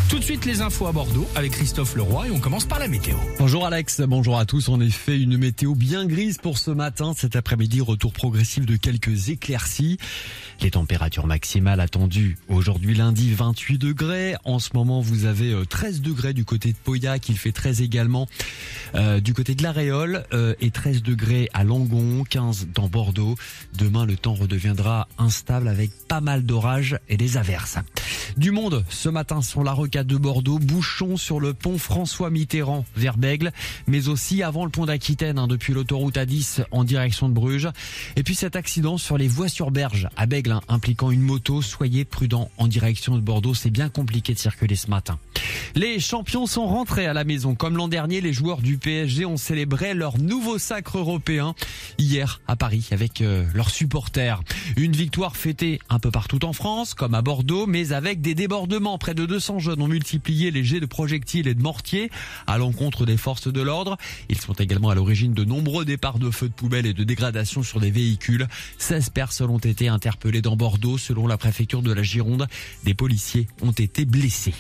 Tout de suite les infos à Bordeaux avec Christophe Leroy et on commence par la météo. Bonjour Alex, bonjour à tous. En effet, une météo bien grise pour ce matin. Cet après-midi, retour progressif de quelques éclaircies. Les températures maximales attendues aujourd'hui lundi 28 degrés. En ce moment, vous avez 13 degrés du côté de Pauillac. Il fait 13 également du côté de la Réole et 13 degrés à Langon, 15 dans Bordeaux. Demain, le temps redeviendra instable avec pas mal d'orages et des averses. Du monde ce matin sur la rocade de Bordeaux, bouchon sur le pont François Mitterrand vers Bègles, mais aussi avant le pont d'Aquitaine depuis l'autoroute A10 en direction de Bruges. Et puis cet accident sur les voies sur berge à Bègles impliquant une moto. Soyez prudents en direction de Bordeaux, c'est bien compliqué de circuler ce matin. Les champions sont rentrés à la maison. Comme l'an dernier, les joueurs du PSG ont célébré leur nouveau sacre européen hier à Paris avec leurs supporters. Une victoire fêtée un peu partout en France, comme à Bordeaux, mais avec des débordements. Près de 200 jeunes ont multiplié les jets de projectiles et de mortiers à l'encontre des forces de l'ordre. Ils sont également à l'origine de nombreux départs de feux de poubelle et de dégradations sur des véhicules. 16 personnes ont été interpellées dans Bordeaux. Selon la préfecture de la Gironde, des policiers ont été blessés.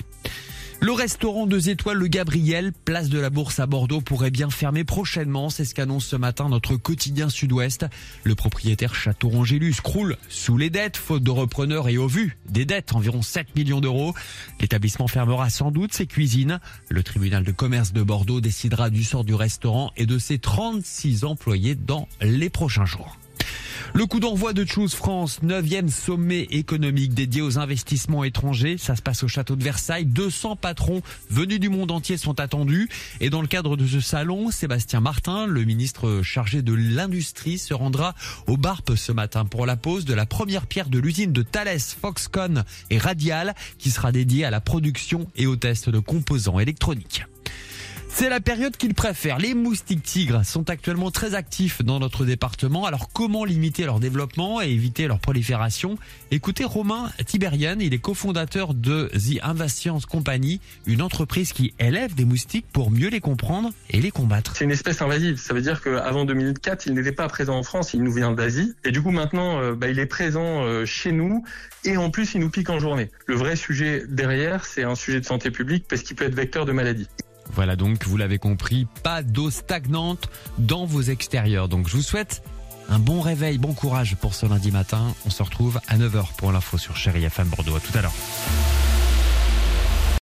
Le restaurant 2 étoiles Le Gabriel, place de la Bourse à Bordeaux, pourrait bien fermer prochainement. C'est ce qu'annonce ce matin notre quotidien Sud-Ouest. Le propriétaire Château-Rangélus croule sous les dettes, faute de repreneurs et au vu des dettes, environ 7 millions d'euros. L'établissement fermera sans doute ses cuisines. Le tribunal de commerce de Bordeaux décidera du sort du restaurant et de ses 36 employés dans les prochains jours. Le coup d'envoi de Choose France, 9e sommet économique dédié aux investissements étrangers. Ça se passe au château de Versailles. 200 patrons venus du monde entier sont attendus. Et dans le cadre de ce salon, Sébastien Martin, le ministre chargé de l'industrie, se rendra au BARP ce matin pour la pose de la première pierre de l'usine de Thales, Foxconn et Radial, qui sera dédiée à la production et au test de composants électroniques. C'est la période qu'ils préfèrent. Les moustiques tigres sont actuellement très actifs dans notre département. Alors comment limiter leur développement et éviter leur prolifération? Écoutez Romain Tiberian, il est cofondateur de The Invasians Company, une entreprise qui élève des moustiques pour mieux les comprendre et les combattre. C'est une espèce invasive. Ça veut dire qu'avant 2004, il n'était pas présent en France, il nous vient d'Asie. Et du coup maintenant, il est présent chez nous et en plus il nous pique en journée. Le vrai sujet derrière, c'est un sujet de santé publique parce qu'il peut être vecteur de maladies. Voilà donc, vous l'avez compris, pas d'eau stagnante dans vos extérieurs. Donc je vous souhaite un bon réveil, bon courage pour ce lundi matin. On se retrouve à 9h pour l'info sur Chérie FM Bordeaux. À tout à l'heure.